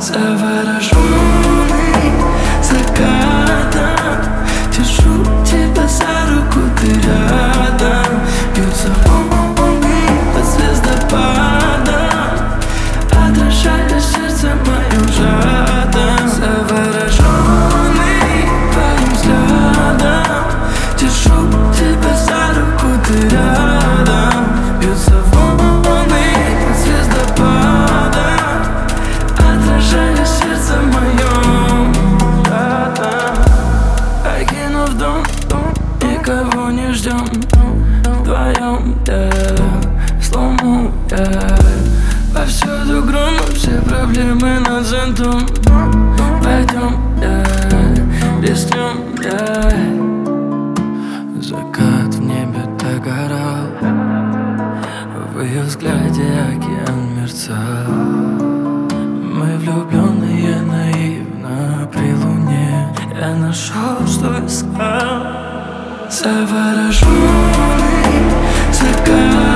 Завороженный закатом, держу тебя за руку, ты рядом. Бьются волны под звездопадом, отражая сердце моим жадом. Завороженный твоим взглядом, держу тебя за руку, ты рядом. Бьются волны под звездопадом, отражая сердце моем жадом. Покинув дом, никого не ждем. Вдвоем, в слому, повсюду гром, все проблемы над зонтом. Пойдем, рискнем, Закат в небе догорал, в ее взгляде океан мерцал. Мы влюбленные наивно при луне, я нашел, что искал. Завороженный закат.